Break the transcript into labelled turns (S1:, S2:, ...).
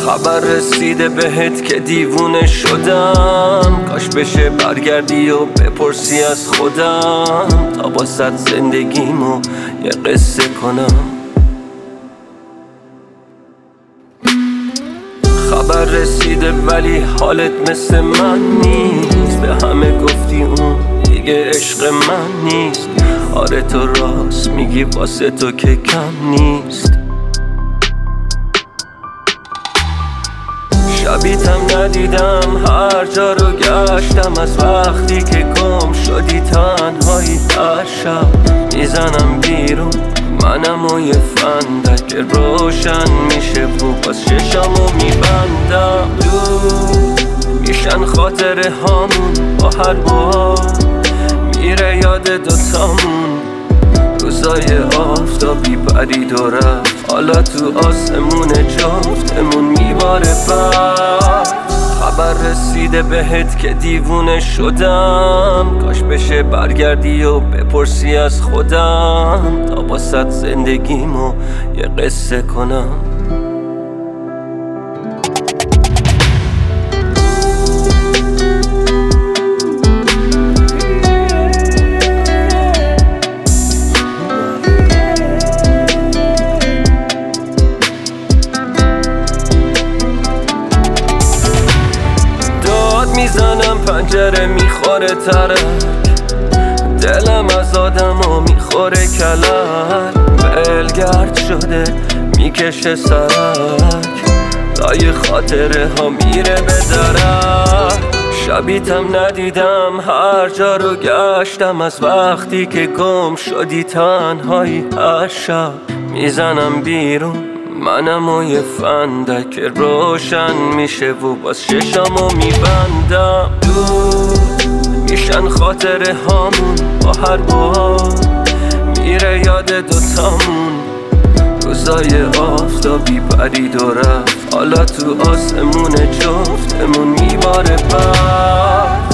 S1: خبر رسیده بهت که دیوونه شدم، کاش بشه برگردی و بپرسی از خودم تا باست زندگیمو یه قصه کنم. خبر رسیده ولی حالت مثل من نیست، به همه گفتی اون دیگه عشق من نیست. آره تو راست میگی واسه تو که کم نیست. شبیتم ندیدم، هر جا رو گشتم از وقتی که گم شدی. تنهایی در شب میزنم بیرون منم و یه فندک روشن میشه و باز چشامو میبندم. دور میشن خاطره هامون با هر بار میره یاد دوتامون. روزای آفتابی پرید و رفت، حالا تو آسمون جفتمون میباره برد. خبر رسیده بهت که دیوونه شدم، کاش بشه برگردی و بپرسی از خودم تا باست زندگیمو یه قصه کنم. میزنم پنجره میخوره ترک، دلم از آدمو میخوره کلک. ولگرد شده میکشه سرک، لای خاطره ها میره به درک. شبیتم ندیدم، هر جا رو گشتم از وقتی که گم شدی. تنهایی هر شب میزنم بیرون منم و یه فندک روشن میشه و باز چشامو میبندم. دور میشن خاطره هامون با هر بار میره یاد دوتامون. روزای آفتابی پرید و رفت، حالا تو آسمون جفتمون میباره برد.